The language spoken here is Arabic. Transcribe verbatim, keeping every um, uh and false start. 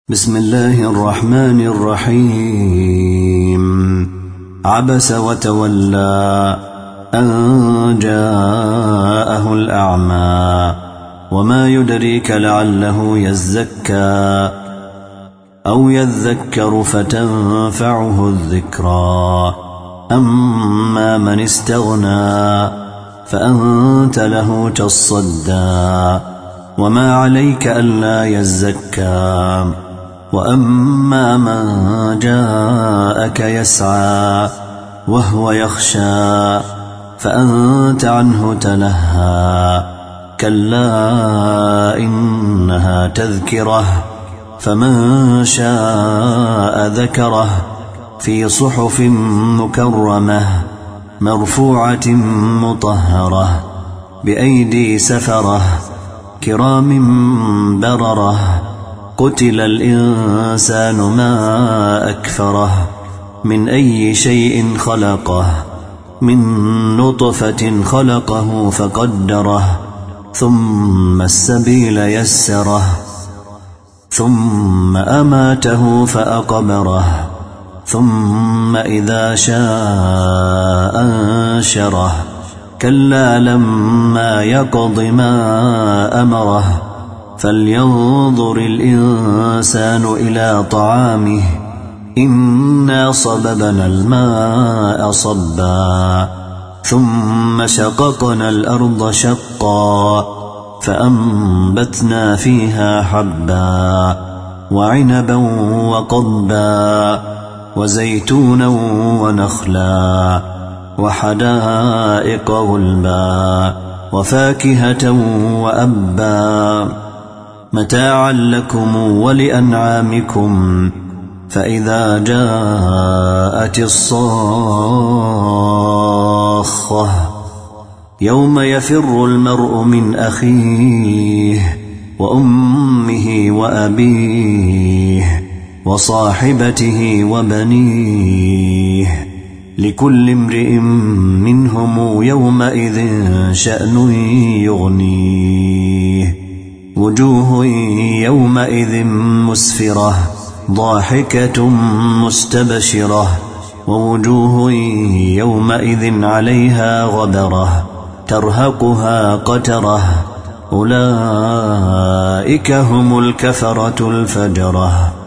بسم الله الرحمن الرحيم. عبس وتولى أن جاءه الأعمى وما يدريك لعله يزكى أو يذكر فتنفعه الذكرى. أما من استغنى فأنت له تصدى وما عليك ألا يزكى. وأما من جاءك يسعى وهو يخشى فأنت عنه تلهى. كلا إنها تذكرة فمن شاء ذكره في صحف مكرمة مرفوعة مطهرة بأيدي سفرة كرام بررة. قتل الإنسان ما أكفره من أي شيء خلقه من نطفة خلقه فقدره ثم السبيل يسره ثم أماته فأقبره ثم إذا شاء أنشره. كلا لما يقض ما أمره فلينظر الإنسان إلى طعامه إنا صببنا الماء صبا ثم شققنا الأرض شقا فأنبتنا فيها حبا وعنبا وقضبا وزيتونا ونخلا وحدائق غلبا وفاكهة وأبا متاعا لكم ولأنعامكم. فإذا جاءت الصاخة يوم يفر المرء من أخيه وأمه وأبيه وصاحبته وبنيه لكل امرئ منهم يومئذ شأن يغنيه. وجوه يومئذ مسفرة ضاحكة مستبشرة ووجوه يومئذ عليها غبرة ترهقها قترة. أولئك هم الكفرة الفجرة.